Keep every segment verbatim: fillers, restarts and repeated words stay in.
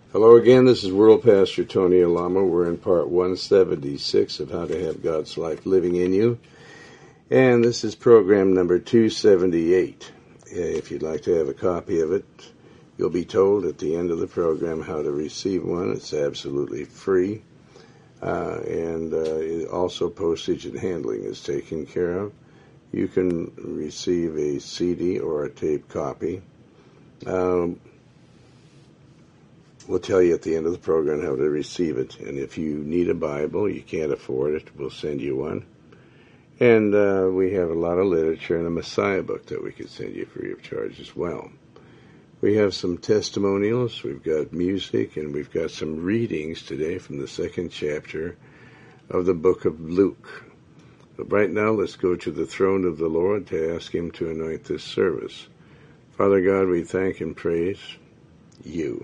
Hello again, this is World Pastor Tony Alamo. We're in part one seventy-six of How to Have God's Life Living in You. And this is program number two seventy-eight. If you'd like to have a copy of it, you'll be told at the end of the program how to receive one. It's absolutely free. Uh, and uh, also postage and handling is taken care of. You can receive a C D or a tape copy. Um, We'll tell you at the end of the program how to receive it. And if you need a Bible, you can't afford it, we'll send you one. And uh, we have a lot of literature and a Messiah book that we could send you free of charge as well. We have some testimonials, we've got music, and we've got some readings today from the second chapter of the book of Luke. But right now, let's go to the throne of the Lord to ask Him to anoint this service. Father God, we thank and praise You.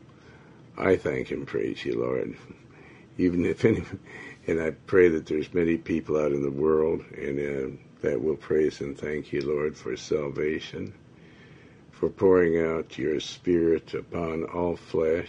I thank and praise You, Lord. Even if any, and I pray that there's many people out in the world and uh, that will praise and thank You, Lord, for salvation, for pouring out Your Spirit upon all flesh.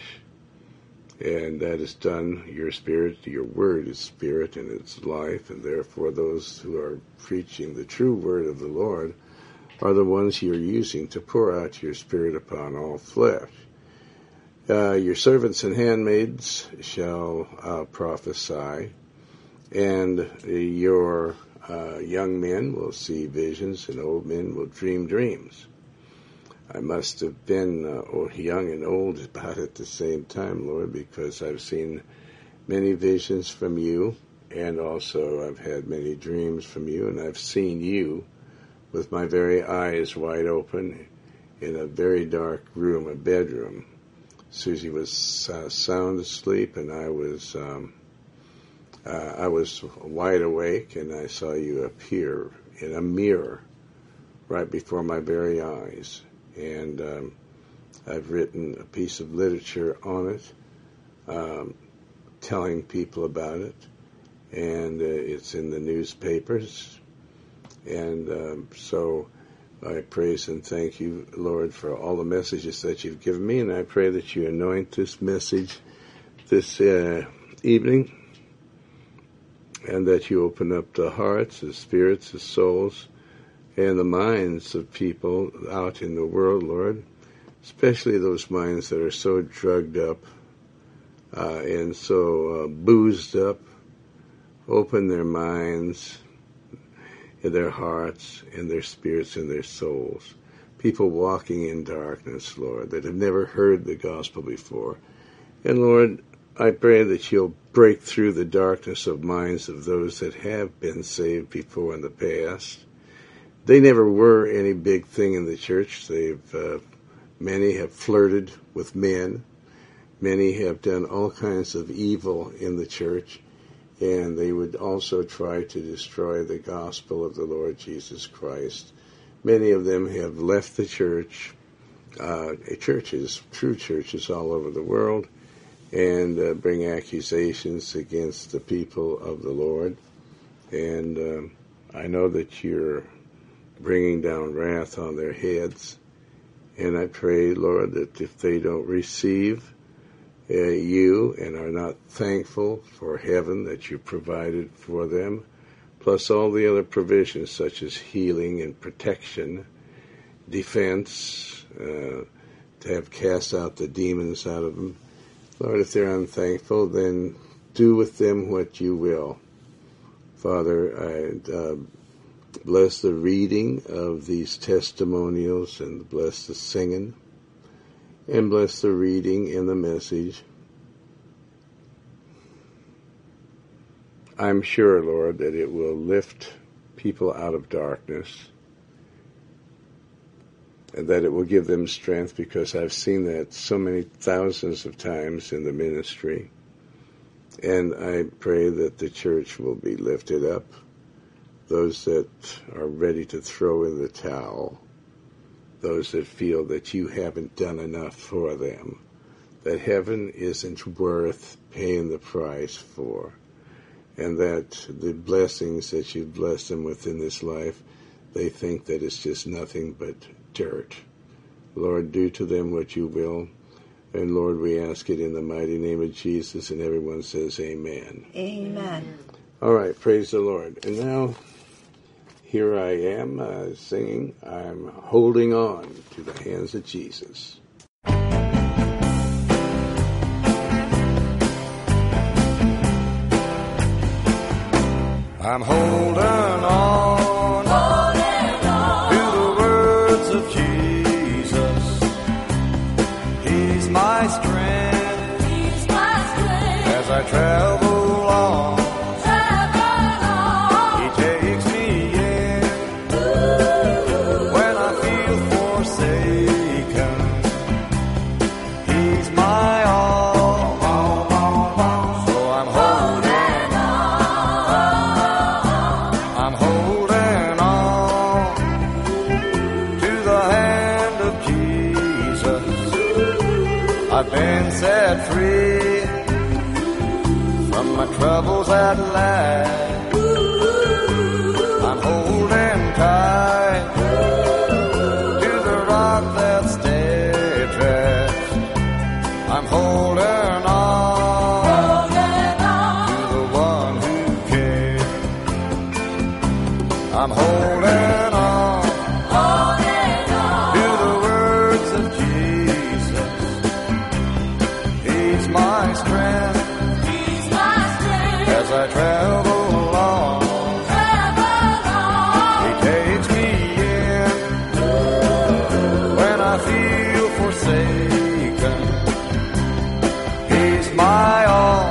And that is done, Your Spirit, Your Word is Spirit and it's life, and therefore those who are preaching the true Word of the Lord are the ones You're using to pour out Your Spirit upon all flesh. Uh, your servants and handmaids shall uh, prophesy, and your uh, young men will see visions, and old men will dream dreams. I must have been uh, young and old about at the same time, Lord, because I've seen many visions from You, and also I've had many dreams from You, and I've seen You with my very eyes wide open in a very dark room, a bedroom. Susie was uh, sound asleep, and I was um, uh, I was wide awake, and I saw You appear in a mirror right before my very eyes. And um, I've written a piece of literature on it, um, telling people about it, and uh, it's in the newspapers. And um, so I praise and thank You, Lord, for all the messages that You've given me, and I pray that You anoint this message this uh, evening, and that You open up the hearts, the spirits, the souls, and the minds of people out in the world, Lord, especially those minds that are so drugged up uh, and so uh, boozed up. Open their minds, in their hearts, in their spirits, and their souls. People walking in darkness, Lord, that have never heard the gospel before. And Lord, I pray that You'll break through the darkness of minds of those that have been saved before in the past. They never were any big thing in the church. They've uh, many have flirted with men. Many have done all kinds of evil in the church. And they would also try to destroy the gospel of the Lord Jesus Christ. Many of them have left the church, uh, churches, true churches all over the world, and uh, bring accusations against the people of the Lord. And uh, I know that You're bringing down wrath on their heads. And I pray, Lord, that if they don't receive Uh, You and are not thankful for heaven that You provided for them, plus all the other provisions such as healing and protection, defense, uh, to have cast out the demons out of them. Lord, if they're unthankful, then do with them what You will. Father, I uh, bless the reading of these testimonials, and bless the singing, and bless the reading and the message. I'm sure, Lord, that it will lift people out of darkness, and that it will give them strength, because I've seen that so many thousands of times in the ministry. And I pray that the church will be lifted up, those that are ready to throw in the towel, those that feel that You haven't done enough for them, that heaven isn't worth paying the price for, and that the blessings that You've blessed them with in this life, they think that it's just nothing but dirt. Lord, do to them what You will. And Lord, we ask it in the mighty name of Jesus, and everyone says amen. Amen. All right, praise the Lord. And now, here I am uh, singing, I'm holding on to the hands of Jesus. I'm holding on, holding on to the words of Jesus. He's my strength, He's my strength as I travel on. Travel on. He takes me in Ooh. When I feel forsaken. He's my all, all, all, all. So I'm holding on. I'm holding on to the hand of Jesus. I've been set free from my troubles at last. I'm holding tight to the rock that's steadfast. I'm holding on to the one who cares. I'm holding on to the words of Jesus. He's my strength as I travel along. He takes me in when I feel forsaken. He's my all,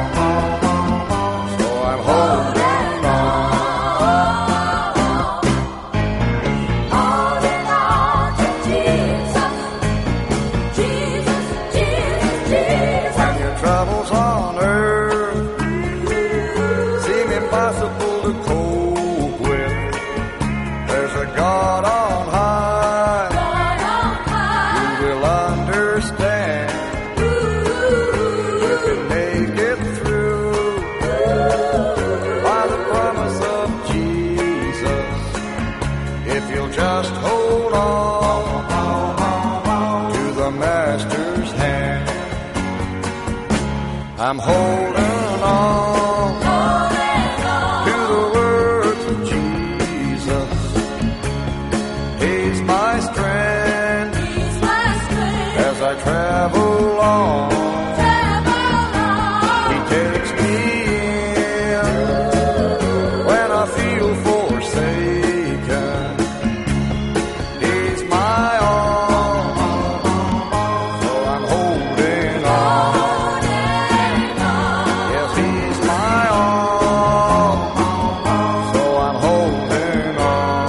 so I'm holding on. Holding on to Jesus. Jesus, Jesus, Jesus. When your troubles on earth seem impossible to cope with, there's a God on high God on high. who will understand. You can make it through by the promise of Jesus. If you'll just hold on to the Master's hand. I'm holding on to the words of Jesus. He's my strength He's my strength. as I travel on. He takes me in when I feel forsaken. He's my all, so I'm holding on. Yes, he's my all, so I'm holding on.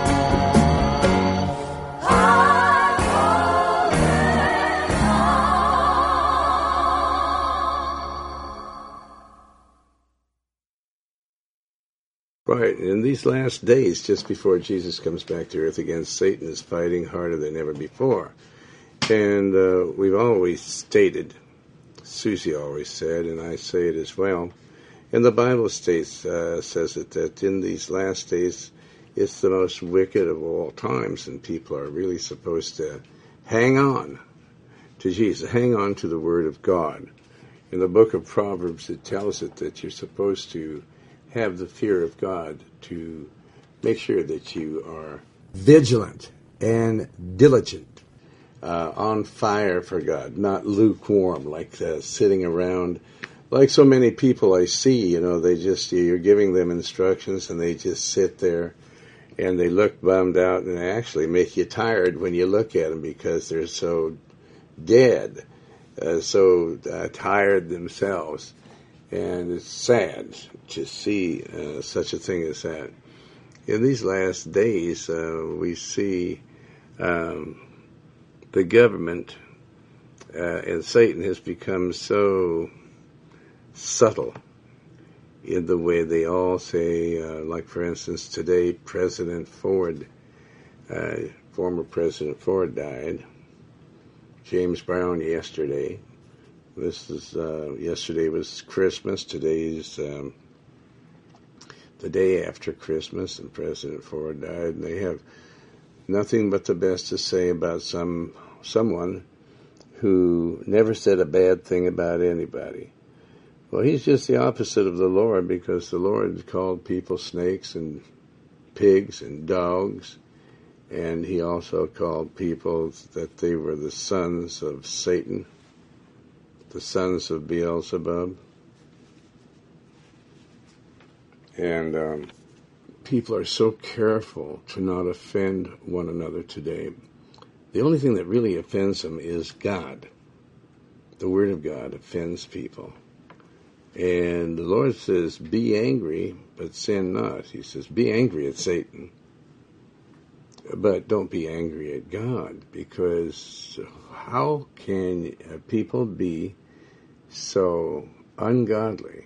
Right, in these last days, just before Jesus comes back to earth again, Satan is fighting harder than ever before. And uh, we've always stated, Susie always said, and I say it as well, and the Bible states, uh, says it, that in these last days, it's the most wicked of all times, and people are really supposed to hang on to Jesus, hang on to the Word of God. In the book of Proverbs, it tells it that you're supposed to have the fear of God, to make sure that you are vigilant and diligent, uh, on fire for God, not lukewarm, like uh, sitting around, like so many people I see, you know, they just, you're giving them instructions and they just sit there and they look bummed out, and they actually make you tired when you look at them because they're so dead, uh, so uh, tired themselves. And it's sad to see uh, such a thing as that. In these last days, uh, we see um, the government uh, and Satan has become so subtle in the way they all say, uh, like for instance, today President Ford, uh, former President Ford died. James Brown yesterday. This is, uh, yesterday was Christmas. Today's um, the day after Christmas, and President Ford died. And they have nothing but the best to say about some someone who never said a bad thing about anybody. Well, he's just the opposite of the Lord, because the Lord called people snakes and pigs and dogs, and he also called people that they were the sons of Satan, the sons of Beelzebub. And um, people are so careful to not offend one another today. The only thing that really offends them is God. The Word of God offends people. And the Lord says, be angry, but sin not. He says, be angry at Satan, but don't be angry at God, because how can people be so ungodly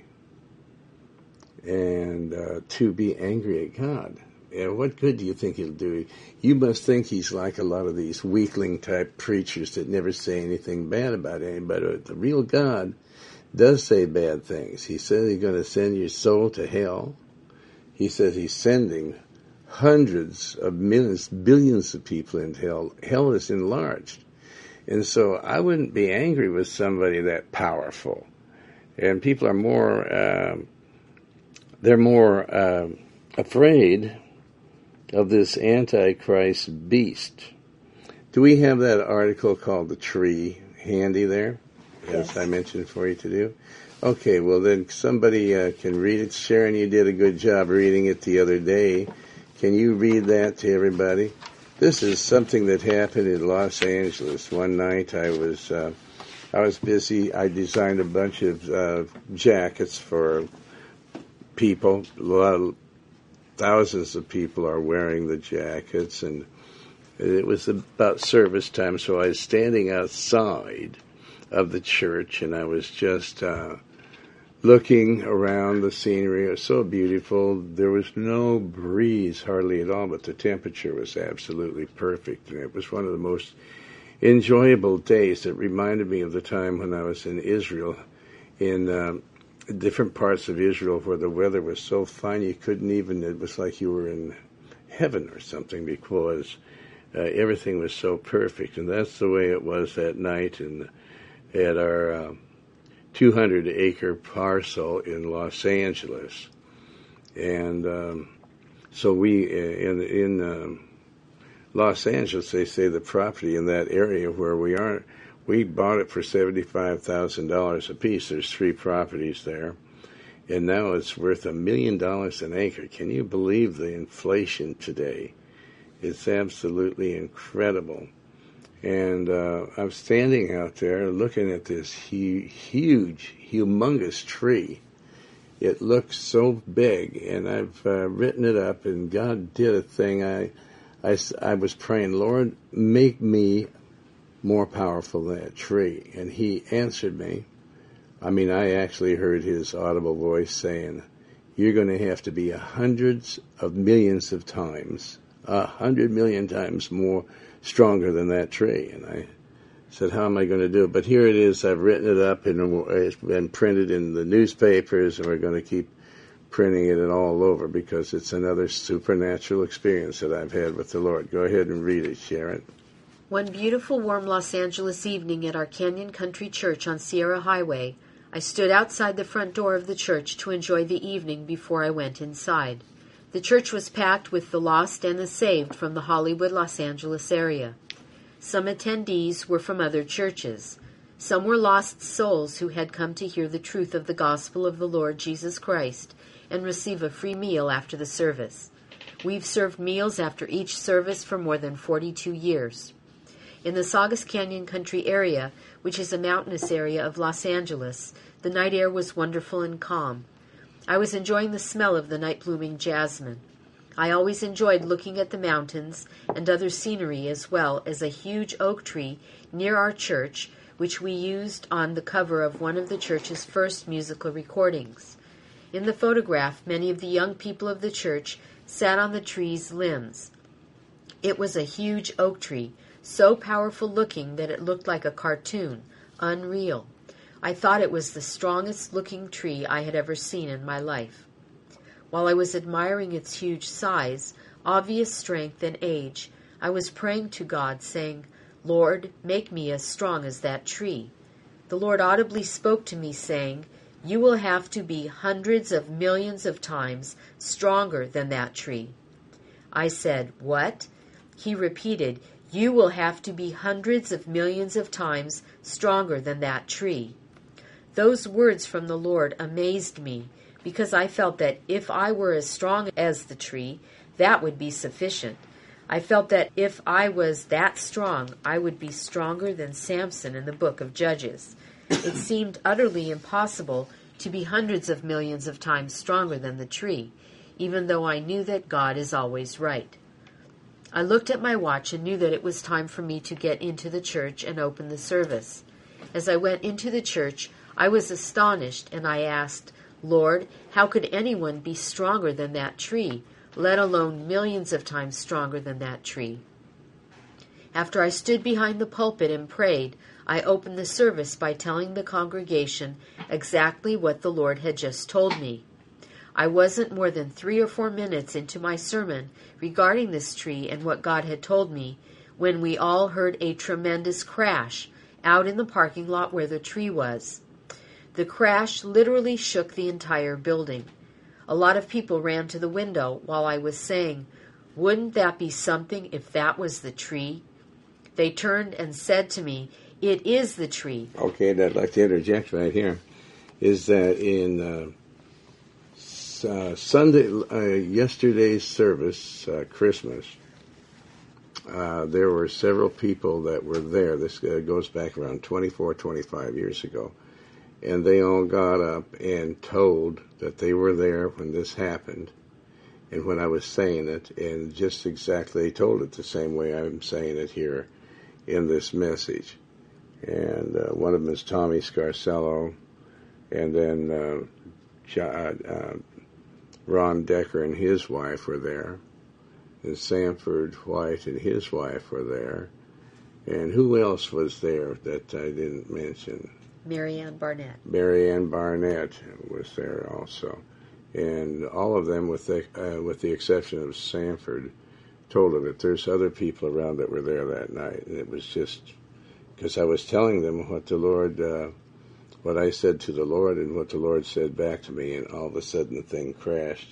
and uh, to be angry at God? And what good do you think he'll do? You must think he's like a lot of these weakling-type preachers that never say anything bad about anybody. The real God does say bad things. He says he's going to send your soul to hell. He says he's sending hundreds of millions, billions of people into hell. Hell is enlarged. And so I wouldn't be angry with somebody that powerful. And people are more, uh, they're more uh, afraid of this Antichrist beast. Do we have that article called The Tree handy there? As Yes. I mentioned for you to do? Okay, well then somebody uh, can read it. Sharon, you did a good job reading it the other day. Can you read that to everybody? This is something that happened in Los Angeles. One night I was uh, I was busy. I designed a bunch of uh, jackets for people. A lot of, thousands of people are wearing the jackets, and it was about service time, so I was standing outside of the church, and I was just uh, looking around the scenery. It was so beautiful. There was no breeze hardly at all, but the temperature was absolutely perfect, and it was one of the most enjoyable days. It reminded me of the time when I was in Israel, in uh, different parts of Israel where the weather was so fine you couldn't even, it was like you were in heaven or something, because uh, everything was so perfect. And that's the way it was that night in at our uh, two hundred acre parcel in Los Angeles. And um, so we, in, in um, Los Angeles, they say the property in that area where we are, we bought it for seventy-five thousand dollars a piece. There's three properties there. And now it's worth a million dollars an acre. Can you believe the inflation today? It's absolutely incredible. And uh, I'm standing out there looking at this hu- huge, humongous tree. It looks so big, and I've uh, written it up, and God did a thing. I, I, I was praying, Lord, make me more powerful than that tree. And he answered me. I mean, I actually heard his audible voice saying, you're going to have to be hundreds of millions of times, a hundred million times more stronger than that tree. And I said, how am I going to do it? But here it is. I've written it up, and it's been printed in the newspapers, and we're going to keep printing it all over, because it's another supernatural experience that I've had with the Lord. Go ahead and read it, Sharon. One beautiful, warm Los Angeles evening at our Canyon Country Church on Sierra Highway, I stood outside the front door of the church to enjoy the evening before I went inside. The church was packed with the lost and the saved from the Hollywood, Los Angeles area. Some attendees were from other churches. Some were lost souls who had come to hear the truth of the gospel of the Lord Jesus Christ and receive a free meal after the service. We've served meals after each service for more than forty-two years. In the Saugus Canyon Country area, which is a mountainous area of Los Angeles, the night air was wonderful and calm. I was enjoying the smell of the night-blooming jasmine. I always enjoyed looking at the mountains and other scenery, as well as a huge oak tree near our church, which we used on the cover of one of the church's first musical recordings. In the photograph, many of the young people of the church sat on the tree's limbs. It was a huge oak tree, so powerful looking that it looked like a cartoon, unreal. I thought it was the strongest looking tree I had ever seen in my life. While I was admiring its huge size, obvious strength, and age, I was praying to God, saying, Lord, make me as strong as that tree. The Lord audibly spoke to me, saying, You will have to be hundreds of millions of times stronger than that tree. I said, What? He repeated, You will have to be hundreds of millions of times stronger than that tree. Those words from the Lord amazed me, because I felt that if I were as strong as the tree, that would be sufficient. I felt that if I was that strong, I would be stronger than Samson in the book of Judges. It seemed utterly impossible to be hundreds of millions of times stronger than the tree, even though I knew that God is always right. I looked at my watch and knew that it was time for me to get into the church and open the service. As I went into the church, I was astonished, and I asked, Lord, how could anyone be stronger than that tree, let alone millions of times stronger than that tree? After I stood behind the pulpit and prayed, I opened the service by telling the congregation exactly what the Lord had just told me. I wasn't more than three or four minutes into my sermon regarding this tree and what God had told me when we all heard a tremendous crash out in the parking lot where the tree was. The crash literally shook the entire building. A lot of people ran to the window while I was saying, Wouldn't that be something if that was the tree? They turned and said to me, It is the tree. Okay, and I'd like to interject right here, is that in uh, uh, Sunday, uh, yesterday's service, uh, Christmas, uh, there were several people that were there. This uh, goes back around twenty-four, twenty-five years ago. And they all got up and told that they were there when this happened and when I was saying it, and just exactly they told it the same way I'm saying it here in this message. And uh, one of them is Tommy Scarcello, and then uh, John, uh, Ron Decker and his wife were there, and Sanford White and his wife were there. And who else was there that I didn't mention? Marianne Barnett. Marianne Barnett was there also. And all of them, with the, uh, with the exception of Sanford, told of it. There's other people around that were there that night. And it was just because I was telling them what the Lord, uh, what I said to the Lord and what the Lord said back to me, and all of a sudden the thing crashed.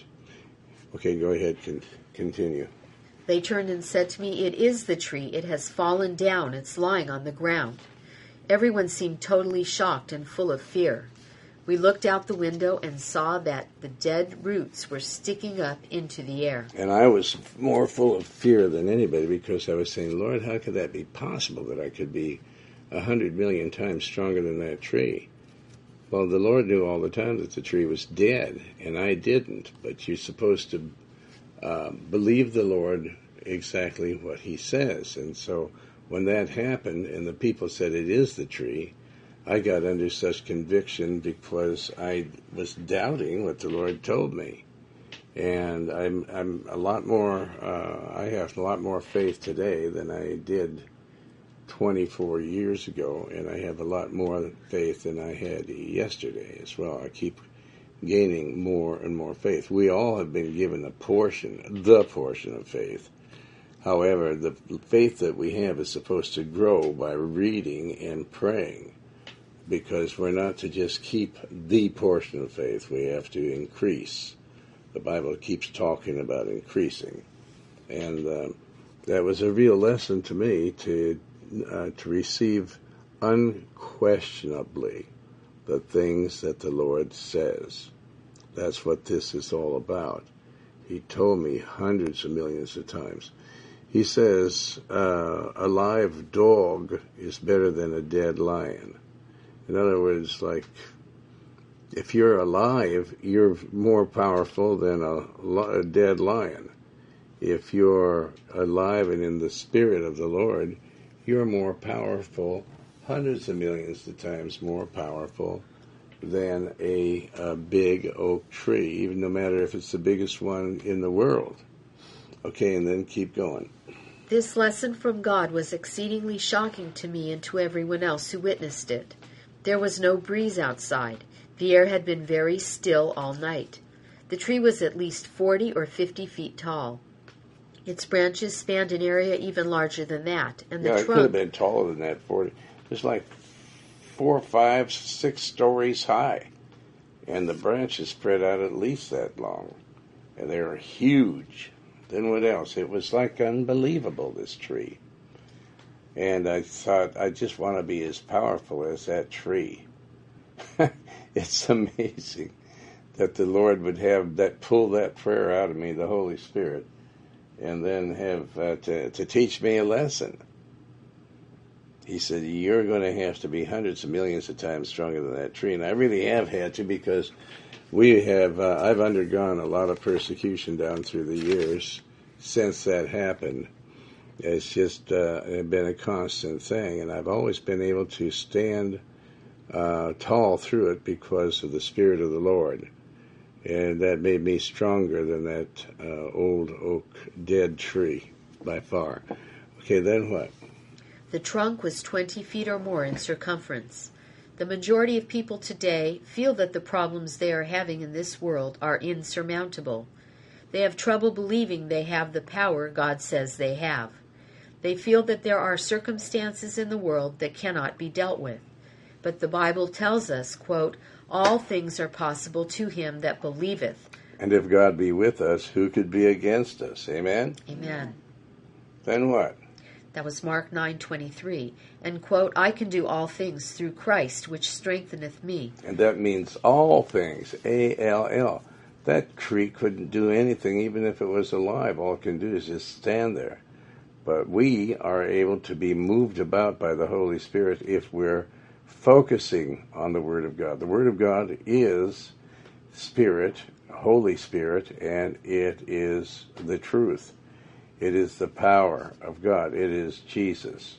Okay, go ahead, con- continue. They turned and said to me, It is the tree. It has fallen down. It's lying on the ground. Everyone seemed totally shocked and full of fear. We looked out the window and saw that the dead roots were sticking up into the air. And I was more full of fear than anybody, because I was saying, Lord, how could that be possible that I could be a hundred million times stronger than that tree? Well, the Lord knew all the time that the tree was dead, and I didn't. But you're supposed to uh, believe the Lord exactly what he says. And so when that happened and the people said it is the tree, I got under such conviction because I was doubting what the Lord told me. And I'm I'm a lot more, uh, I have a lot more faith today than I did twenty-four years ago, and I have a lot more faith than I had yesterday as well. I keep gaining more and more faith. We all have been given a portion, the portion of faith. However, the faith that we have is supposed to grow by reading and praying, because we're not to just keep the portion of faith. We have to increase. The Bible keeps talking about increasing. And uh, that was a real lesson to me, to uh, to receive unquestionably the things that the Lord says. That's what this is all about. He told me hundreds of millions of times. He says, uh, a live dog is better than a dead lion. In other words, like, if you're alive, you're more powerful than a, a dead lion. If you're alive and in the Spirit of the Lord, you're more powerful, hundreds of millions of times more powerful than a, a big oak tree, even no matter if it's the biggest one in the world. Okay, and then keep going. This lesson from God was exceedingly shocking to me and to everyone else who witnessed it. There was no breeze outside. The air had been very still all night. The tree was at least forty or fifty feet tall. Its branches spanned an area even larger than that, and the Yeah, it could trunk have been taller than that. Forty. It was like four, five, six stories high, and the branches spread out at least that long, and they were huge. Then what else? It was like unbelievable, this tree. And I thought, I just want to be as powerful as that tree. It's amazing that the Lord would have that, pull that prayer out of me, the Holy Spirit, and then have uh, to, to teach me a lesson. He said, you're going to have to be hundreds of millions of times stronger than that tree. And I really have had to, because we have, uh, I've undergone a lot of persecution down through the years since that happened. It's just uh, been a constant thing, and I've always been able to stand uh, tall through it because of the Spirit of the Lord. And that made me stronger than that uh, old oak dead tree, by far. Okay, then what? The trunk was twenty feet or more in circumference. The majority of people today feel that the problems they are having in this world are insurmountable. They have trouble believing they have the power God says they have. They feel that there are circumstances in the world that cannot be dealt with. But the Bible tells us, quote, all things are possible to him that believeth. And if God be with us, who could be against us? Amen? Amen. Then what? That was Mark nine twenty-three. And, quote, I can do all things through Christ, which strengtheneth me. And that means all things, A L L. That tree couldn't do anything, even if it was alive. All it can do is just stand there. But we are able to be moved about by the Holy Spirit if we're focusing on the Word of God. The Word of God is Spirit, Holy Spirit, and it is the truth. It is the power of God. It is Jesus.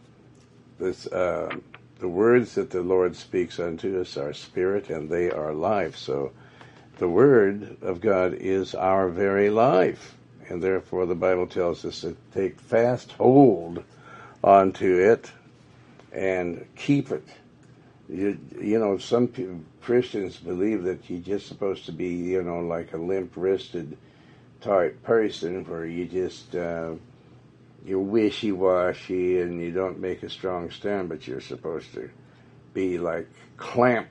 This, uh, the words that the Lord speaks unto us are spirit, and they are life. So the Word of God is our very life. And therefore the Bible tells us to take fast hold onto it and keep it. You, you know, some people, Christians believe that you're just supposed to be, you know, like a limp-wristed type person where you just, uh, you're wishy-washy and you don't make a strong stand, but you're supposed to be like clamp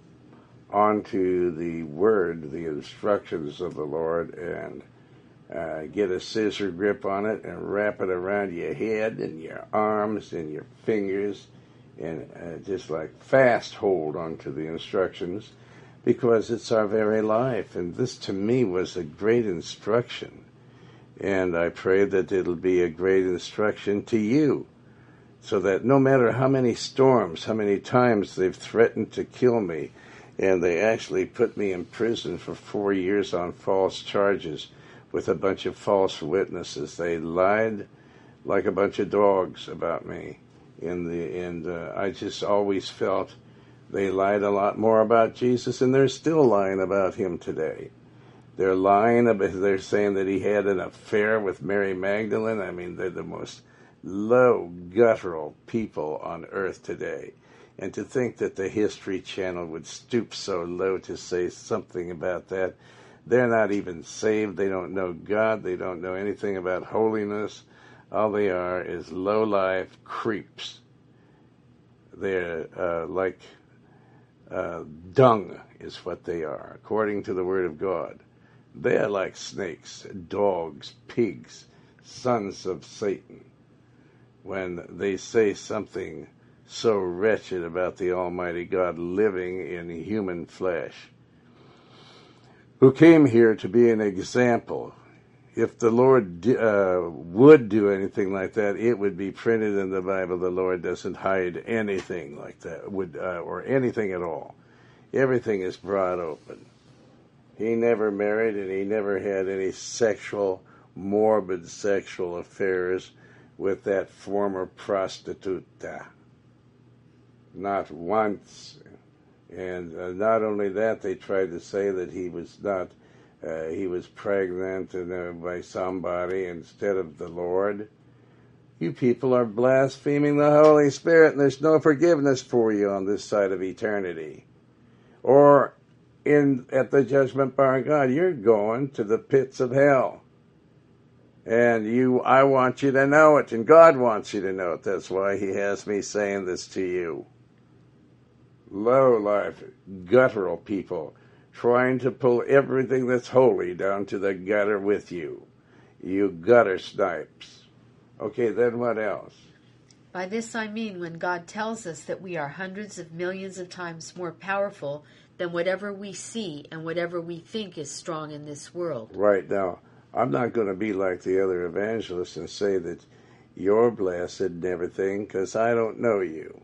onto the Word, the instructions of the Lord, and uh, get a scissor grip on it and wrap it around your head and your arms and your fingers, and uh, just like fast hold onto the instructions, because it's our very life. And this to me was a great instruction, and I pray that it'll be a great instruction to you, so that no matter how many storms, how many times they've threatened to kill me, and they actually put me in prison for four years on false charges with a bunch of false witnesses. They lied like a bunch of dogs about me. In the and uh, I just always felt they lied a lot more about Jesus, and they're still lying about him today. They're lying about, they're saying that he had an affair with Mary Magdalene. I mean, they're the most low, guttural people on earth today. And to think that the History Channel would stoop so low to say something about that. They're not even saved. They don't know God. They don't know anything about holiness. All they are is low-life creeps. They're uh, like uh, dung is what they are, according to the Word of God. They are like snakes, dogs, pigs, sons of Satan. When they say something so wretched about the Almighty God living in human flesh, who came here to be an example. If the Lord uh, would do anything like that, it would be printed in the Bible. The Lord doesn't hide anything like that, would uh, or anything at all. Everything is brought open. He never married, and he never had any sexual, morbid sexual affairs with that former prostituta. Not once. And uh, not only that, they tried to say that he was not, uh, he was pregnant and, uh, by somebody instead of the Lord. You people are blaspheming the Holy Spirit, and there's no forgiveness for you on this side of eternity. Or in at the judgment bar of God, you're going to the pits of hell. And you, I want you to know it, and God wants you to know it. That's why he has me saying this to you. Low-life, guttural people trying to pull everything that's holy down to the gutter with you. You gutter snipes. Okay, then what else? By this I mean when God tells us that we are hundreds of millions of times more powerful than whatever we see and whatever we think is strong in this world. Right now, I'm not going to be like the other evangelists and say that you're blessed and everything, because I don't know you.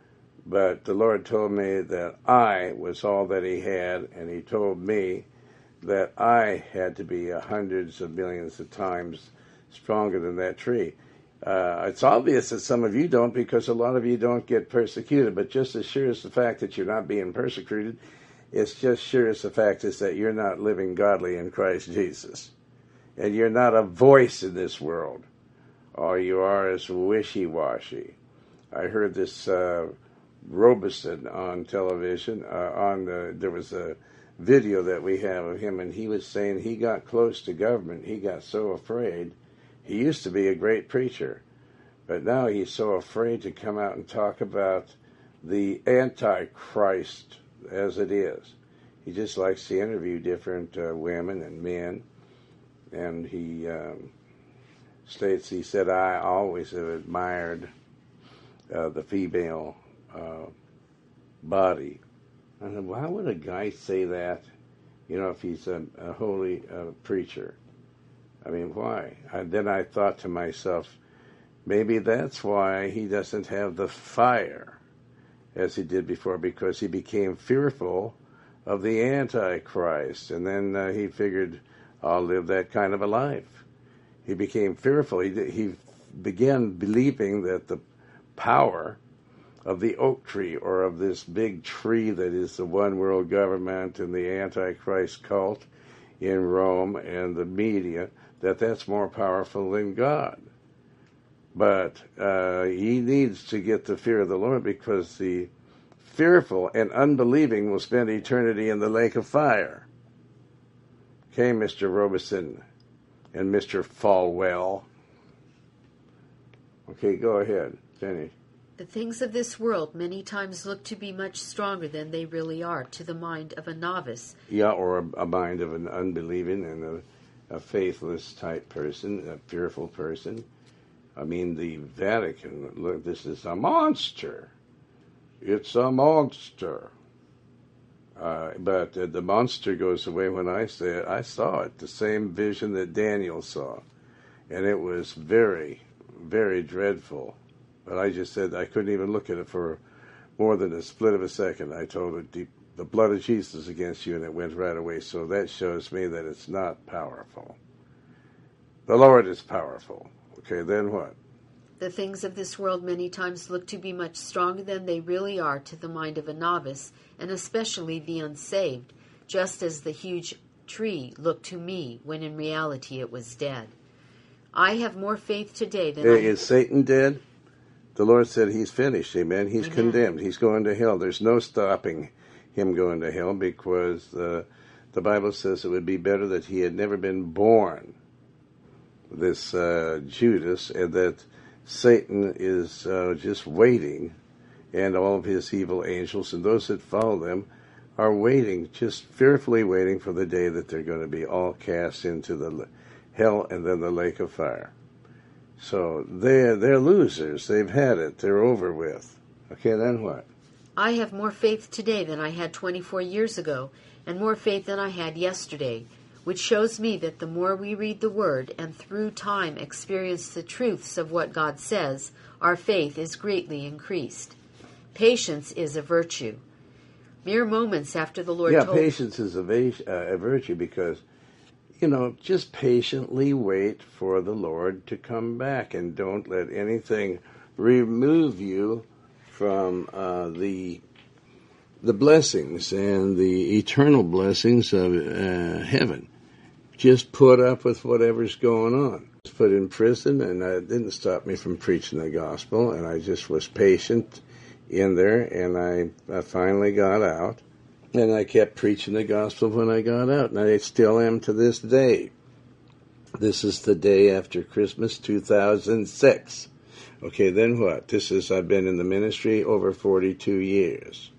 But the Lord told me that I was all that he had, and he told me that I had to be hundreds of millions of times stronger than that tree. Uh, it's obvious that some of you don't, because a lot of you don't get persecuted, but just as sure as the fact that you're not being persecuted, it's just sure as the fact is that you're not living godly in Christ Jesus. And you're not a voice in this world. All you are is wishy-washy. I heard this uh, Robeson on television. Uh, on the, there was a video that we have of him, and he was saying he got close to government. He got so afraid. He used to be a great preacher, but now he's so afraid to come out and talk about the Antichrist as it is. He just likes to interview different uh, women and men, and he um, states, he said, I always have admired uh, the female uh, body. I said, why would a guy say that, you know, if he's a, a holy uh, preacher? I mean, why? And then I thought to myself, maybe that's why he doesn't have the fire as he did before, because he became fearful of the Antichrist. And then uh, he figured, I'll live that kind of a life. He became fearful. He, he began believing that the power of the oak tree, or of this big tree that is the one world government and the Antichrist cult in Rome and the media, that that's more powerful than God. But uh, he needs to get the fear of the Lord, because the fearful and unbelieving will spend eternity in the lake of fire. Okay, Mister Robeson and Mister Falwell. Okay, go ahead. Finish. The things of this world many times look to be much stronger than they really are to the mind of a novice. Yeah, or a, a mind of an unbelieving and a, a faithless type person, a fearful person. I mean, the Vatican, look, this is a monster. It's a monster. Uh, but uh, the monster goes away when I say it. I saw it, the same vision that Daniel saw. And it was very, very dreadful. But I just said I couldn't even look at it for more than a split of a second. I told it, the, the blood of Jesus against you, and it went right away. So that shows me that it's not powerful. The Lord is powerful. Okay, then what? The things of this world many times look to be much stronger than they really are to the mind of a novice, and especially the unsaved, just as the huge tree looked to me when in reality it was dead. I have more faith today than I... Is Satan dead? The Lord said he's finished, amen. He's Amen. Condemned. He's going to hell. There's no stopping him going to hell, because uh, the Bible says it would be better that he had never been born, this uh, Judas, and that Satan is uh, just waiting, and all of his evil angels and those that follow them are waiting, just fearfully waiting for the day that they're going to be all cast into the hell and then the lake of fire. So they're, they're losers. They've had it. They're over with. Okay, then what? I have more faith today than I had twenty-four years ago, and more faith than I had yesterday, which shows me that the more we read the Word and through time experience the truths of what God says, our faith is greatly increased. Patience is a virtue. Mere moments after the Lord yeah, told... Yeah, patience is a, va- uh, a virtue, because, you know, just patiently wait for the Lord to come back, and don't let anything remove you from uh, the the blessings and the eternal blessings of uh, heaven. Just put up with whatever's going on. I was put in prison, and it didn't stop me from preaching the gospel, and I just was patient in there, and I, I finally got out, and I kept preaching the gospel when I got out, and I still am to this day. This is the day after Christmas, two thousand six. Okay, then what? This is, I've been in the ministry over forty-two years.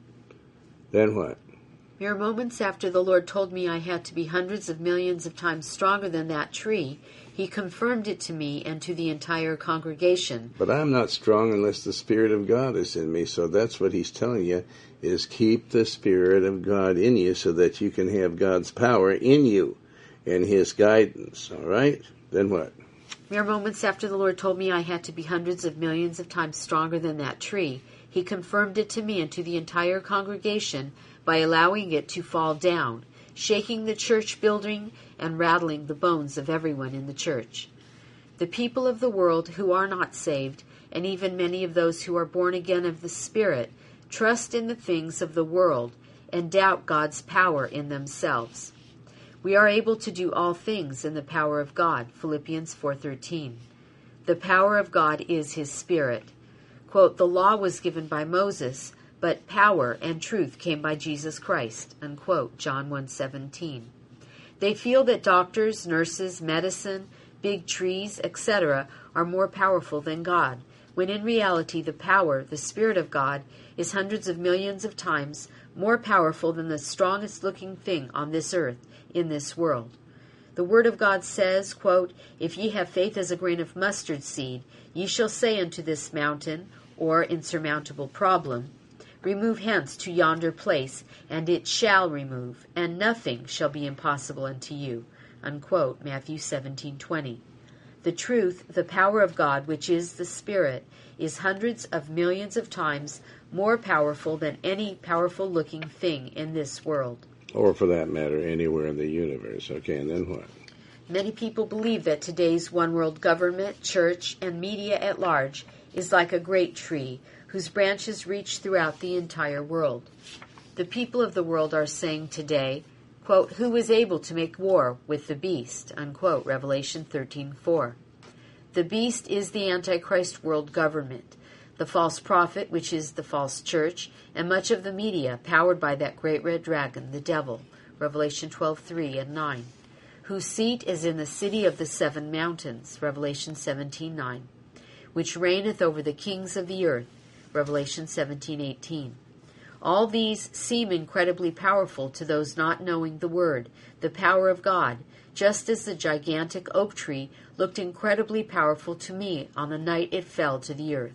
Then what? Mere moments after the Lord told me I had to be hundreds of millions of times stronger than that tree, He confirmed it to me and to the entire congregation. But I'm not strong unless the Spirit of God is in me, so that's what He's telling you, is keep the Spirit of God in you so that you can have God's power in you and His guidance, all right? Then what? Mere moments after the Lord told me I had to be hundreds of millions of times stronger than that tree, He confirmed it to me and to the entire congregation by allowing it to fall down, shaking the church building and rattling the bones of everyone in the church. The people of the world who are not saved, and even many of those who are born again of the Spirit, trust in the things of the world and doubt God's power in themselves. We are able to do all things in the power of God, Philippians four thirteen. The power of God is His Spirit. Quote, the law was given by Moses, but power and truth came by Jesus Christ, unquote, John one seventeen. They feel that doctors, nurses, medicine, big trees, et cetera are more powerful than God, when in reality the power, the Spirit of God, is hundreds of millions of times more powerful than the strongest looking thing on this earth, in this world. The Word of God says, quote, if ye have faith as a grain of mustard seed, ye shall say unto this mountain, or insurmountable problem, remove hence to yonder place, and it shall remove, and nothing shall be impossible unto you, unquote, Matthew seventeen twenty. The truth, the power of God, which is the Spirit, is hundreds of millions of times more powerful than any powerful-looking thing in this world. Or for that matter, anywhere in the universe. Okay, and then what? Many people believe that today's one-world government, church, and media at large is like a great tree whose branches reach throughout the entire world. The people of the world are saying today, quote, who is able to make war with the beast, unquote, Revelation thirteen four. The beast is the Antichrist world government, the false prophet, which is the false church, and much of the media powered by that great red dragon, the devil, Revelation twelve three and nine, whose seat is in the city of the seven mountains, Revelation seventeen nine, which reigneth over the kings of the earth, Revelation seventeen eighteen. All these seem incredibly powerful to those not knowing the Word, the power of God, just as the gigantic oak tree looked incredibly powerful to me on the night it fell to the earth.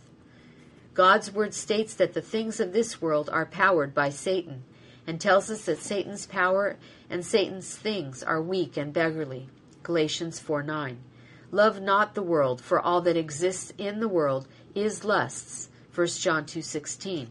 God's Word states that the things of this world are powered by Satan, and tells us that Satan's power and Satan's things are weak and beggarly, Galatians four nine. Love not the world, for all that exists in the world is lusts, First John two sixteen.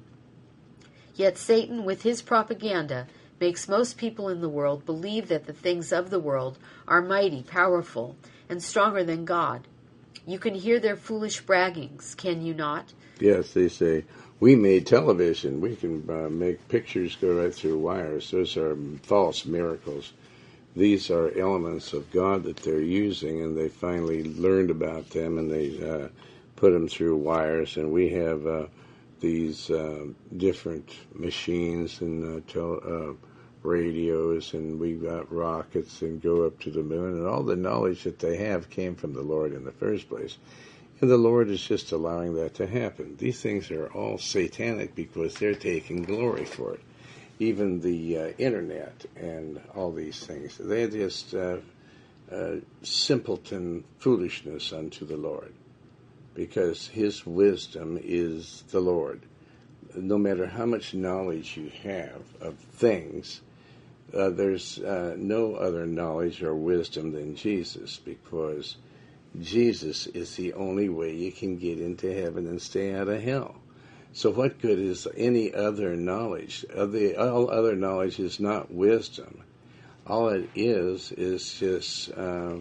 Yet Satan, with his propaganda, makes most people in the world believe that the things of the world are mighty, powerful, and stronger than God. You can hear their foolish braggings, can you not? Yes, they say, we made television. We can uh, make pictures go right through wires. Those are false miracles. These are elements of God that they're using, and they finally learned about them, and they uh, put them through wires. And we have uh, these uh, different machines and uh, tel- uh, radios, and we've got rockets and go up to the moon. And all the knowledge that they have came from the Lord in the first place. And the Lord is just allowing that to happen. These things are all satanic because they're taking glory for it. Even the uh, internet and all these things, they're just uh, uh, simpleton foolishness unto the Lord, because His wisdom is the Lord. No matter how much knowledge you have of things, uh, there's uh, no other knowledge or wisdom than Jesus, because Jesus is the only way you can get into heaven and stay out of hell. So what good is any other knowledge? All other knowledge is not wisdom. All it is is just uh,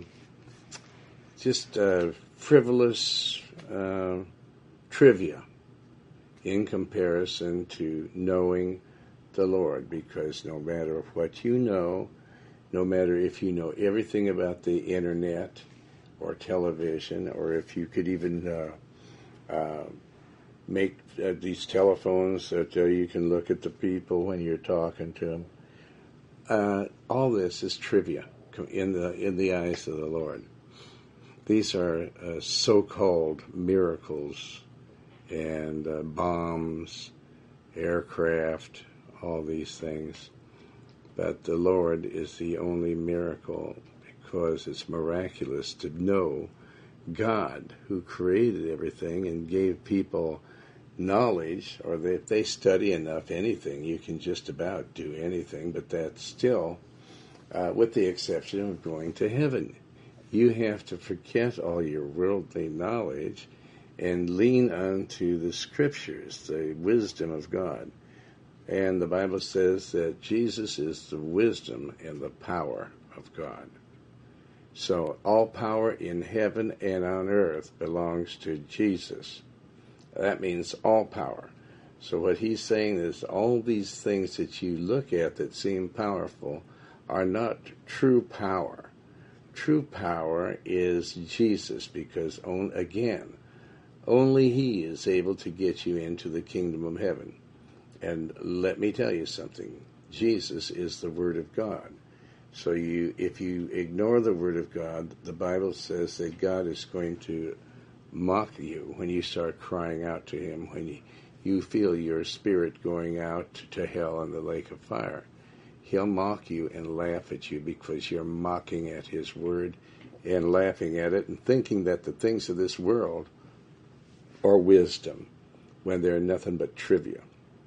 just uh, frivolous uh, trivia in comparison to knowing the Lord. Because no matter what you know, no matter if you know everything about the internet or television, or if you could even uh, uh, make uh, these telephones that uh, you can look at the people when you're talking to them. Uh, all this is trivia in the in the eyes of the Lord. These are uh, so-called miracles and uh, bombs, aircraft, all these things. But the Lord is the only miracle, because it's miraculous to know God, who created everything and gave people knowledge, or that if they study enough anything, you can just about do anything, but that's still, uh, with the exception of going to heaven. You have to forget all your worldly knowledge and lean onto the Scriptures, the wisdom of God. And the Bible says that Jesus is the wisdom and the power of God. So all power in heaven and on earth belongs to Jesus. That means all power. So what he's saying is all these things that you look at that seem powerful are not true power. True power is Jesus, because, on, again, only he is able to get you into the kingdom of heaven. And let me tell you something. Jesus is the Word of God. So you, if you ignore the Word of God, the Bible says that God is going to mock you when you start crying out to him, when you, you feel your spirit going out to hell and the lake of fire. He'll mock you and laugh at you because you're mocking at his word and laughing at it and thinking that the things of this world are wisdom when they're nothing but trivia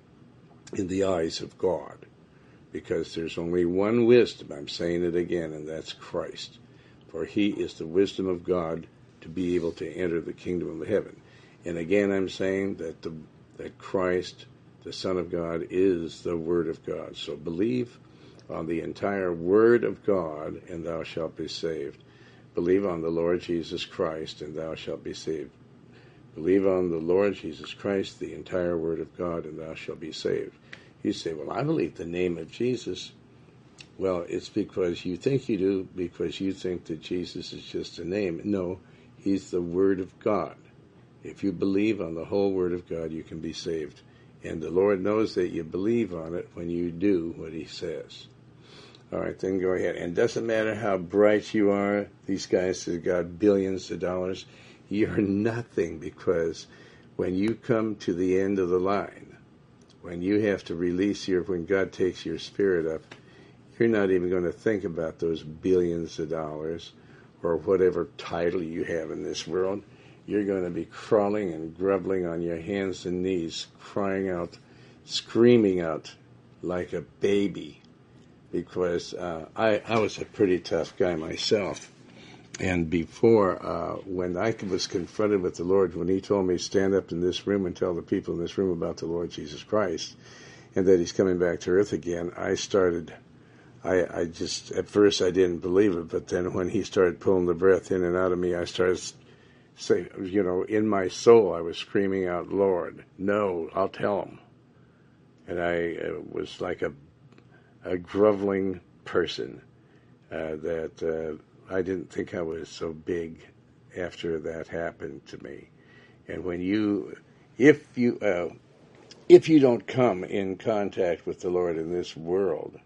in the eyes of God. Because there's only one wisdom, I'm saying it again, and that's Christ. For he is the wisdom of God to be able to enter the kingdom of heaven. And again, I'm saying that the that Christ, the Son of God, is the Word of God. So believe on the entire Word of God, and thou shalt be saved. Believe on the Lord Jesus Christ, and thou shalt be saved. Believe on the Lord Jesus Christ, the entire Word of God, and thou shalt be saved. You say, well, I believe the name of Jesus. Well, it's because you think you do, because you think that Jesus is just a name. No, he's the Word of God. If you believe on the whole Word of God, you can be saved. And the Lord knows that you believe on it when you do what he says. All right, then go ahead. And it doesn't matter how bright you are. These guys have got billions of dollars. You're nothing, because when you come to the end of the line, when you have to release your, when God takes your spirit up, you're not even going to think about those billions of dollars or whatever title you have in this world. You're going to be crawling and groveling on your hands and knees, crying out, screaming out like a baby. Because uh, I, I was a pretty tough guy myself. And before, uh, when I was confronted with the Lord, when he told me, stand up in this room and tell the people in this room about the Lord Jesus Christ and that he's coming back to earth again, I started, I, I just, at first I didn't believe it, but then when he started pulling the breath in and out of me, I started saying, you know, in my soul, I was screaming out, Lord, no, I'll tell him. And I uh, was like a a groveling person uh, that uh, I didn't think I was so big after that happened to me. And when you, if you, uh, if you don't come in contact with the Lord in this world,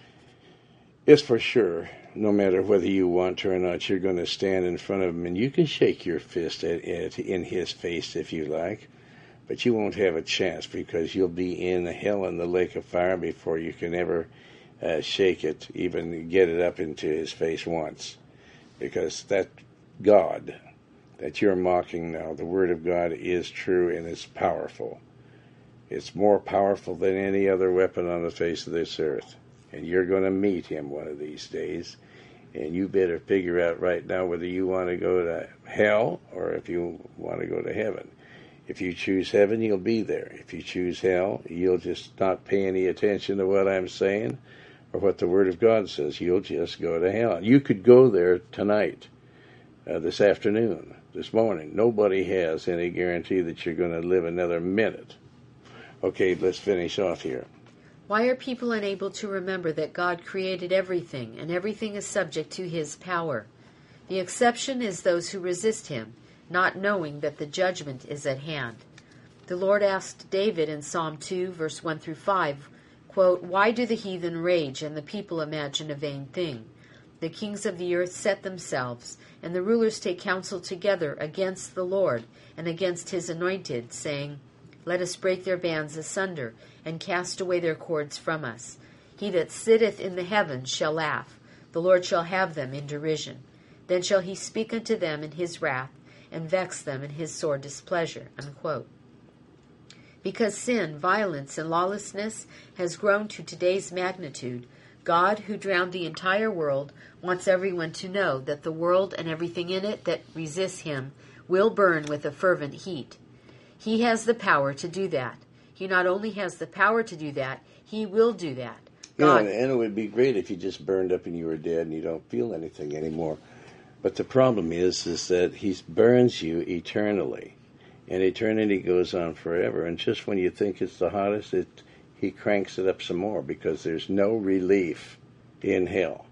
it's for sure, no matter whether you want to or not, you're going to stand in front of him, and you can shake your fist at, at in his face if you like, but you won't have a chance, because you'll be in hell in the lake of fire before you can ever uh, shake it, even get it up into his face once. Because that God that you're mocking now, the Word of God, is true and it's powerful. It's more powerful than any other weapon on the face of this earth. And you're going to meet him one of these days. And you better figure out right now whether you want to go to hell or if you want to go to heaven. If you choose heaven, you'll be there. If you choose hell, you'll just not pay any attention to what I'm saying or what the Word of God says. You'll just go to hell. You could go there tonight, uh, this afternoon, this morning. Nobody has any guarantee that you're going to live another minute. Okay, let's finish off here. Why are people unable to remember that God created everything, and everything is subject to his power? The exception is those who resist him, not knowing that the judgment is at hand. The Lord asked David in Psalm two, verse one through five, quote, "Why do the heathen rage and the people imagine a vain thing? The kings of the earth set themselves, and the rulers take counsel together against the Lord and against his anointed, saying, Let us break their bands asunder, and cast away their cords from us. He that sitteth in the heavens shall laugh. The Lord shall have them in derision. Then shall he speak unto them in his wrath, and vex them in his sore displeasure. Unquote. Because sin, violence, and lawlessness has grown to today's magnitude, God, who drowned the entire world, wants everyone to know that the world and everything in it that resists him will burn with a fervent heat. He has the power to do that. He not only has the power to do that, he will do that. God, Yeah, and it would be great if you just burned up and you were dead and you don't feel anything anymore. But the problem is, is that he burns you eternally, and eternity goes on forever. And just when you think it's the hottest, it, he cranks it up some more, because there's no relief in hell,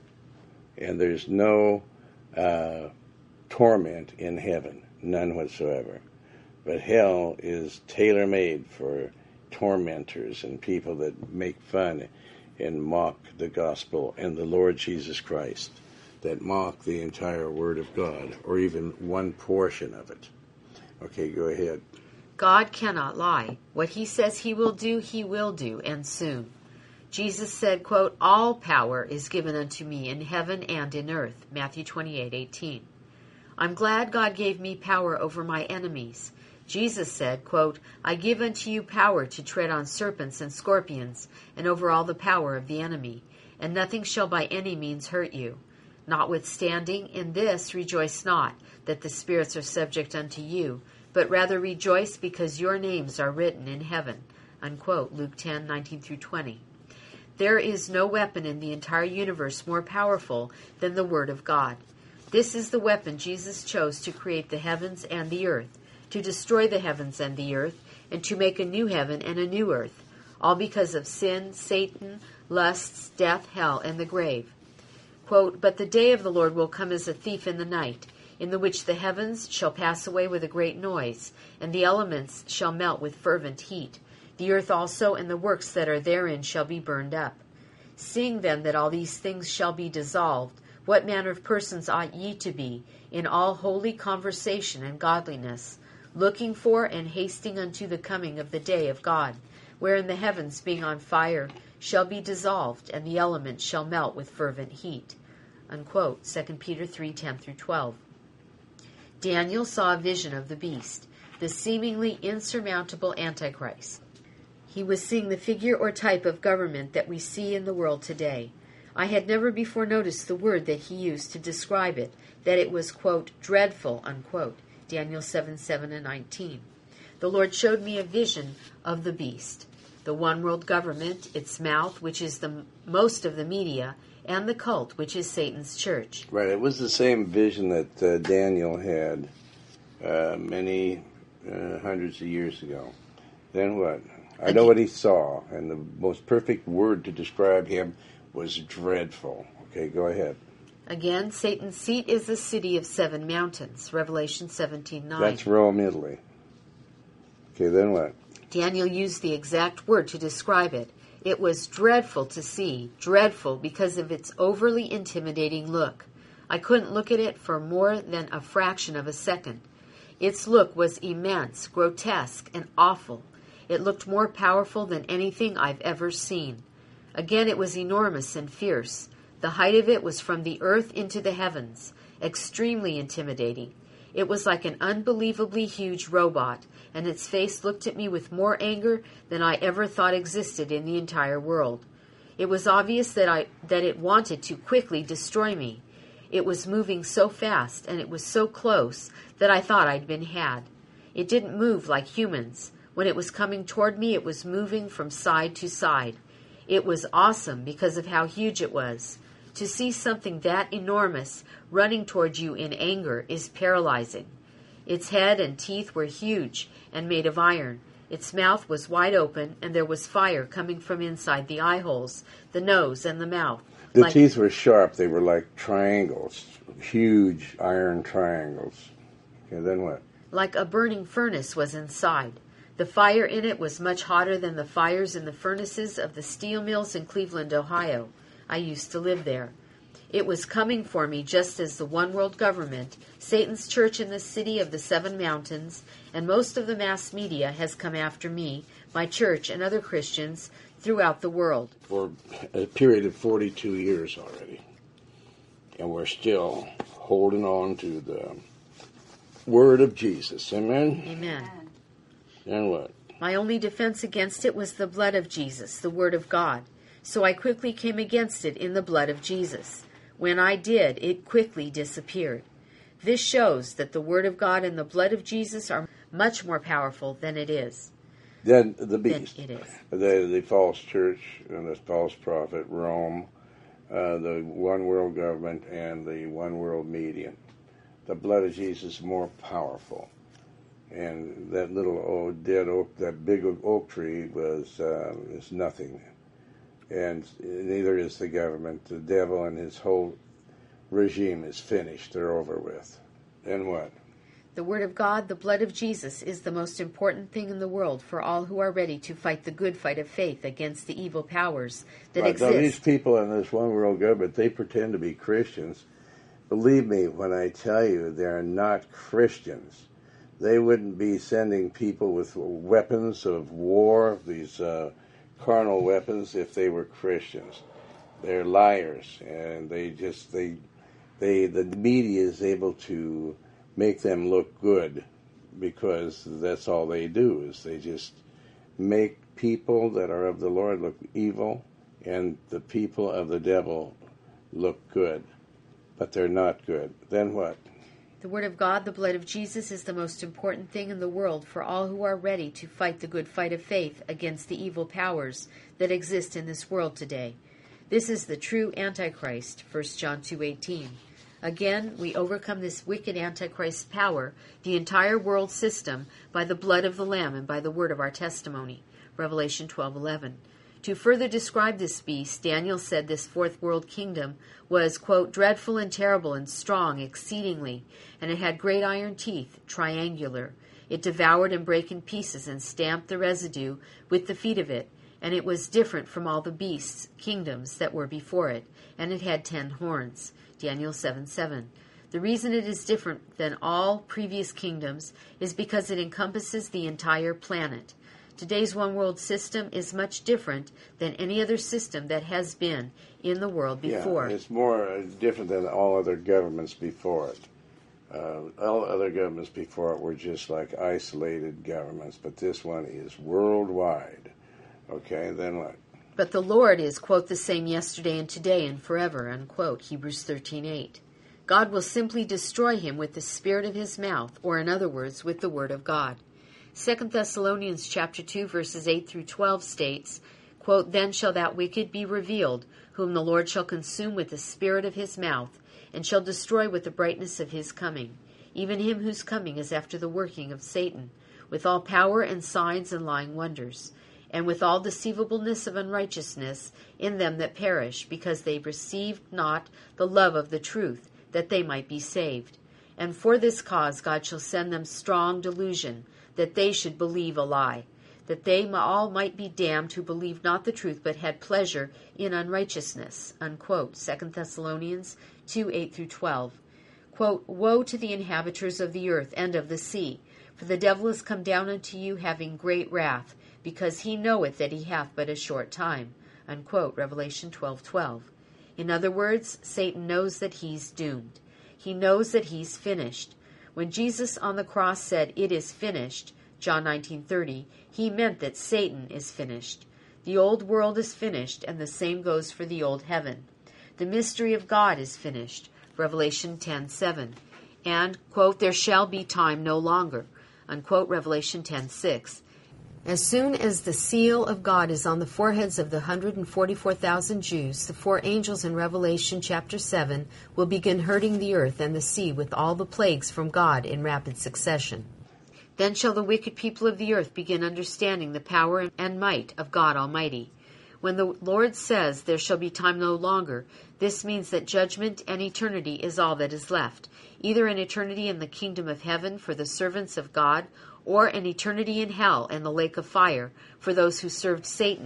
and there's no uh, torment in heaven, none whatsoever. But hell is tailor-made for tormentors and people that make fun and mock the gospel and the Lord Jesus Christ, that mock the entire Word of God, or even one portion of it. Okay, go ahead. God cannot lie. What he says he will do, he will do, and soon. Jesus said, quote, All power is given unto me in heaven and in earth, Matthew twenty-eight eighteen. I'm glad God gave me power over my enemies. Jesus said, quote, I give unto you power to tread on serpents and scorpions, and over all the power of the enemy, and nothing shall by any means hurt you. Notwithstanding, in this rejoice not, that the spirits are subject unto you, but rather rejoice because your names are written in heaven. Unquote, Luke ten nineteen through twenty. There is no weapon in the entire universe more powerful than the Word of God. This is the weapon Jesus chose to create the heavens and the earth, to destroy the heavens and the earth, and to make a new heaven and a new earth, all because of sin, Satan, lusts, death, hell, and the grave. Quote, But the day of the Lord will come as a thief in the night, in the which the heavens shall pass away with a great noise, and the elements shall melt with fervent heat. The earth also and the works that are therein shall be burned up. Seeing then that all these things shall be dissolved, what manner of persons ought ye to be, in all holy conversation and godliness, looking for and hasting unto the coming of the day of God, wherein the heavens being on fire shall be dissolved, and the elements shall melt with fervent heat. Unquote, Second Peter three ten through twelve. Daniel saw a vision of the beast, the seemingly insurmountable Antichrist. He was seeing the figure or type of government that we see in the world today. I had never before noticed the word that he used to describe it, that it was, quote, dreadful, unquote, Daniel seven seven and nineteen. The Lord showed me a vision of the beast, the one world government, its mouth, which is the most of the media, and the cult, which is Satan's church. Right, it was the same vision that uh, Daniel had uh, many uh, hundreds of years ago. Then what? I know what he saw, and the most perfect word to describe him was dreadful. Okay, go ahead. Again, Satan's seat is the city of seven mountains, Revelation seventeen nine. That's Rome, Italy. Okay, then what? Daniel used the exact word to describe it. It was dreadful to see, dreadful because of its overly intimidating look. I couldn't look at it for more than a fraction of a second. Its look was immense, grotesque, and awful. It looked more powerful than anything I've ever seen. Again, it was enormous and fierce. The height of it was from the earth into the heavens, extremely intimidating. It was like an unbelievably huge robot, and its face looked at me with more anger than I ever thought existed in the entire world. It was obvious that I that it wanted to quickly destroy me. It was moving so fast, and it was so close that I thought I'd been had. It didn't move like humans. When it was coming toward me, it was moving from side to side. It was awesome because of how huge it was. To see something that enormous running toward you in anger is paralyzing. Its head and teeth were huge and made of iron. Its mouth was wide open, and there was fire coming from inside the eye holes, the nose, and the mouth. The like, teeth were sharp. They were like triangles, huge iron triangles. Okay, then what? Like a burning furnace was inside. The fire in it was much hotter than the fires in the furnaces of the steel mills in Cleveland, Ohio. I used to live there. It was coming for me just as the one world government, Satan's church in the city of the seven mountains, and most of the mass media has come after me, my church, and other Christians throughout the world. For a period of forty-two years already. And we're still holding on to the word of Jesus. Amen? Amen. And what? My only defense against it was the blood of Jesus, the word of God. So I quickly came against it in the blood of Jesus. When I did, it quickly disappeared. This shows that the word of God and the blood of Jesus are much more powerful than it is. Then the beast. Than it is. The, the false church and the false prophet, Rome, uh, the one world government, and the one world media. The blood of Jesus is more powerful. And that little old dead oak, that big oak tree was uh, is nothing. And neither is the government. The devil and his whole regime is finished. They're over with. Then what? The word of God, the blood of Jesus, is the most important thing in the world for all who are ready to fight the good fight of faith against the evil powers that Right, exist. now these people in this one world government, they pretend to be Christians. Believe me when I tell you they're not Christians. They wouldn't be sending people with weapons of war, these uh, carnal weapons, if they were Christians. They're liars, and they just they they the media is able to make them look good because that's all they do is they just make people that are of the Lord look evil, and the people of the devil look good, but they're not good. Then what? The word of God, the blood of Jesus, is the most important thing in the world for all who are ready to fight the good fight of faith against the evil powers that exist in this world today. This is the true Antichrist, First John two eighteen. Again, we overcome this wicked Antichrist power, the entire world system, by the blood of the Lamb and by the word of our testimony, Revelation twelve eleven. To further describe this beast, Daniel said this fourth world kingdom was, quote, dreadful and terrible and strong exceedingly, and it had great iron teeth, triangular. It devoured and brake in pieces and stamped the residue with the feet of it, and it was different from all the beasts, kingdoms that were before it, and it had ten horns, Daniel seven seven. The reason it is different than all previous kingdoms is because it encompasses the entire planet. Today's one world system is much different than any other system that has been in the world before. Yeah, it's more uh, different than all other governments before it. Uh, all other governments before it were just like isolated governments, but this one is worldwide. Okay, then what? But the Lord is, quote, the same yesterday and today and forever, unquote, Hebrews thirteen eight. God will simply destroy him with the spirit of his mouth, or in other words, with the word of God. Second Thessalonians chapter two, verses eight through twelve states, quote, then shall that wicked be revealed, whom the Lord shall consume with the spirit of his mouth, and shall destroy with the brightness of his coming, even him whose coming is after the working of Satan, with all power and signs and lying wonders, and with all deceivableness of unrighteousness in them that perish, because they received not the love of the truth, that they might be saved. And for this cause God shall send them strong delusion, that they should believe a lie, that they all might be damned who believed not the truth, but had pleasure in unrighteousness, unquote, Second Thessalonians two, eight through twelve. Quote, woe to the inhabitants of the earth and of the sea, for the devil is come down unto you having great wrath, because he knoweth that he hath but a short time, unquote, Revelation twelve twelve. In other words, Satan knows that he's doomed. He knows that he's finished. When Jesus on the cross said, it is finished, John nineteen thirty, he meant that Satan is finished. The old world is finished, and the same goes for the old heaven. The mystery of God is finished, Revelation ten seven. And, quote, there shall be time no longer, unquote, Revelation ten six. As soon as the seal of God is on the foreheads of the one hundred forty-four thousand Jews, the four angels in Revelation chapter seven will begin hurting the earth and the sea with all the plagues from God in rapid succession. Then shall the wicked people of the earth begin understanding the power and might of God Almighty. When the Lord says there shall be time no longer, this means that judgment and eternity is all that is left, either an eternity in the kingdom of heaven for the servants of God, or an eternity in hell and the lake of fire for those who served Satan,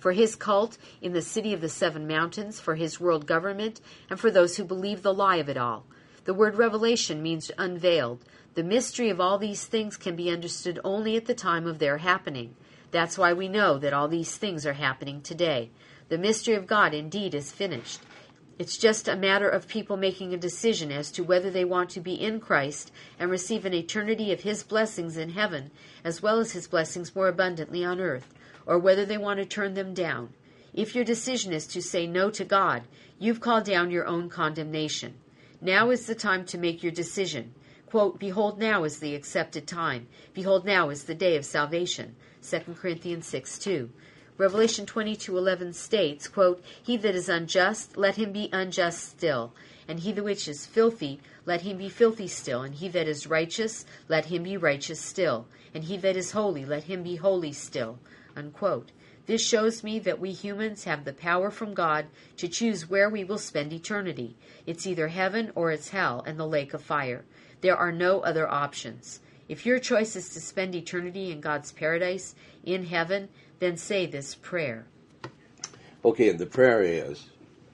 for his cult in the city of the seven mountains, for his world government, and for those who believe the lie of it all. The word revelation means unveiled. The mystery of all these things can be understood only at the time of their happening. That's why we know that all these things are happening today. The mystery of God indeed is finished. It's just a matter of people making a decision as to whether they want to be in Christ and receive an eternity of his blessings in heaven, as well as his blessings more abundantly on earth, or whether they want to turn them down. If your decision is to say no to God, you've called down your own condemnation. Now is the time to make your decision. Quote, behold, now is the accepted time. Behold, now is the day of salvation. Second Corinthians six two. Revelation twenty-two eleven states, quote, he that is unjust, let him be unjust still. And he that which is filthy, let him be filthy still. And he that is righteous, let him be righteous still. And he that is holy, let him be holy still. Unquote. This shows me that we humans have the power from God to choose where we will spend eternity. It's either heaven or it's hell and the lake of fire. There are no other options. If your choice is to spend eternity in God's paradise, in heaven, then say this prayer. Okay, and the prayer is,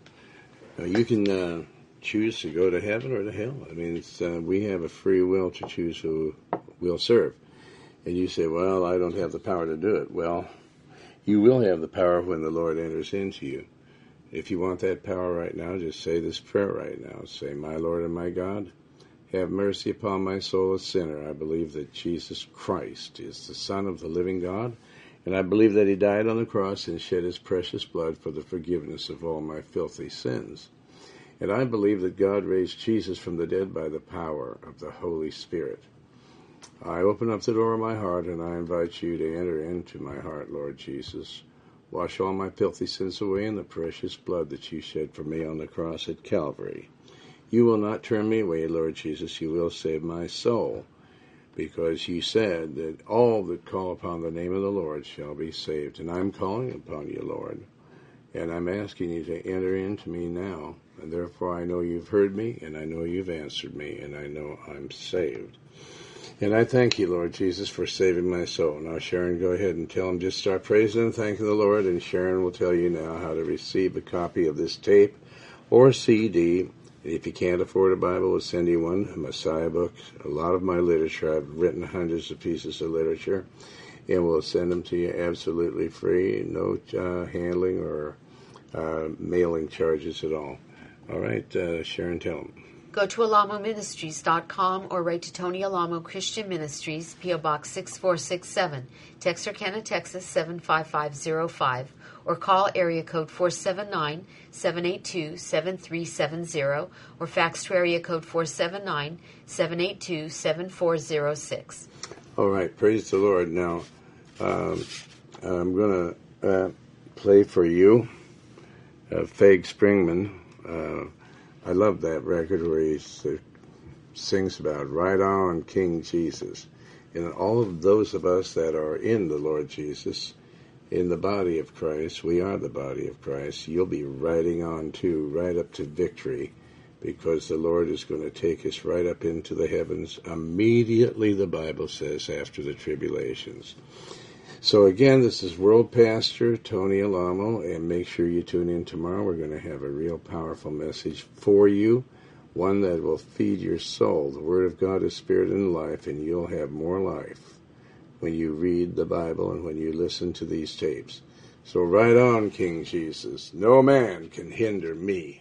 uh, you can uh, choose to go to heaven or to hell. I mean, it's, uh, we have a free will to choose who we'll serve. And you say, well, I don't have the power to do it. Well, you will have the power when the Lord enters into you. If you want that power right now, just say this prayer right now. Say, my Lord and my God, have mercy upon my soul, a sinner. I believe that Jesus Christ is the Son of the living God, and I believe that he died on the cross and shed his precious blood for the forgiveness of all my filthy sins. And I believe that God raised Jesus from the dead by the power of the Holy Spirit. I open up the door of my heart, and I invite you to enter into my heart, Lord Jesus. Wash all my filthy sins away in the precious blood that you shed for me on the cross at Calvary. You will not turn me away, Lord Jesus. You will save my soul, because you said that all that call upon the name of the Lord shall be saved. And I'm calling upon you, Lord, and I'm asking you to enter into me now. And therefore I know you've heard me, and I know you've answered me, and I know I'm saved. And I thank you, Lord Jesus, for saving my soul. Now, Sharon, go ahead and tell him, just start praising and thanking the Lord, and Sharon will tell you now how to receive a copy of this tape or C D. If you can't afford a Bible, we'll send you one, a Messiah book, a lot of my literature. I've written hundreds of pieces of literature, and we'll send them to you absolutely free, no uh, handling or uh, mailing charges at all. All right, uh, Sharon, tell them. Go to alamo ministries dot com or write to Tony Alamo Christian Ministries, P O Box six four six seven, Texarkana, Texas seven five five zero five, or call area code four seven nine, seven eight two, seven three seven zero, or fax to area code four seven nine, seven eight two, seven four zero six. All right, praise the Lord. Now, um, I'm going to uh, play for you uh, Fag Springman. Uh, I love that record where he uh, sings about right on King Jesus. And all of those of us that are in the Lord Jesus, in the body of Christ, we are the body of Christ. You'll be riding on too, right up to victory, because the Lord is going to take us right up into the heavens immediately, the Bible says, after the tribulations. So again, this is World Pastor Tony Alamo, and make sure you tune in tomorrow. We're going to have a real powerful message for you, one that will feed your soul. The Word of God is spirit and life, and you'll have more life when you read the Bible and when you listen to these tapes. So right on, King Jesus. No man can hinder me.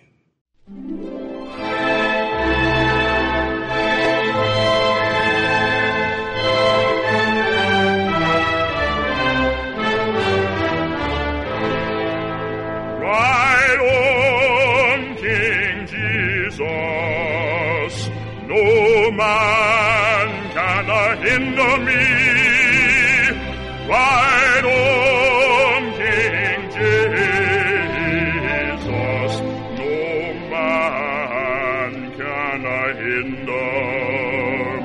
Right on, King Jesus. No man can hinder me. Right on, King Jesus. No man can hinder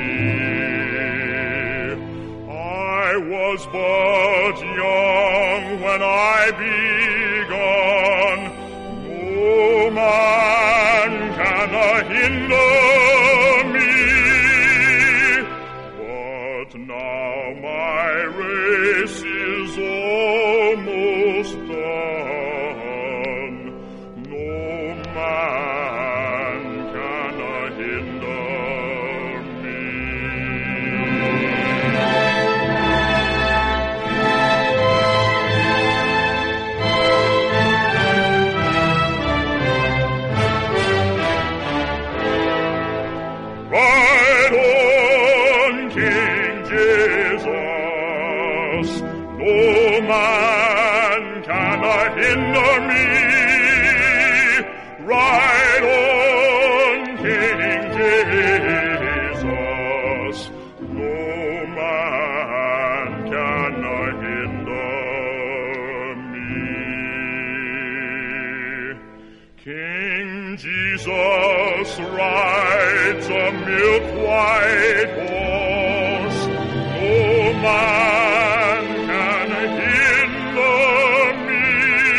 me. I was but young when I begun. No man can hinder me. But me. Ride on, King Jesus. No man can hinder me. King Jesus rides a milk-white horse. No man can hinder me.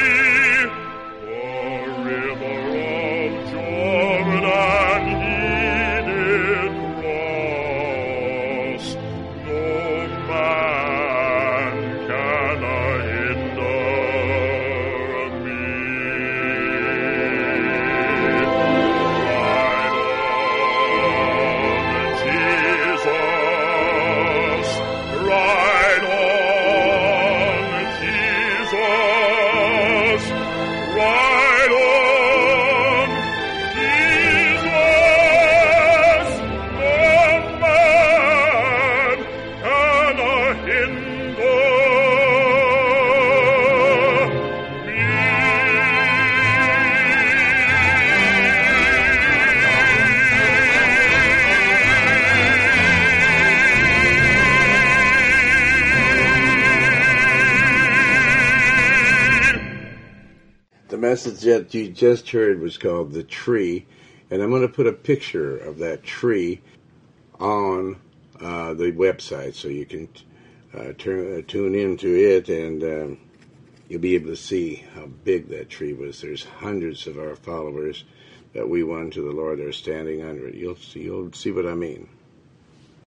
The river of Jordan he did cross. No man can hinder me. Ride on, Jesus. Ride on, Jesus. No man can hinder The message that you just heard was called The Tree, and I'm going to put a picture of that tree on uh, the website so you can uh, turn, uh, tune into it, and um, you'll be able to see how big that tree was. There's hundreds of our followers that we won to the Lord. They're standing under it. You'll see, you'll see what I mean.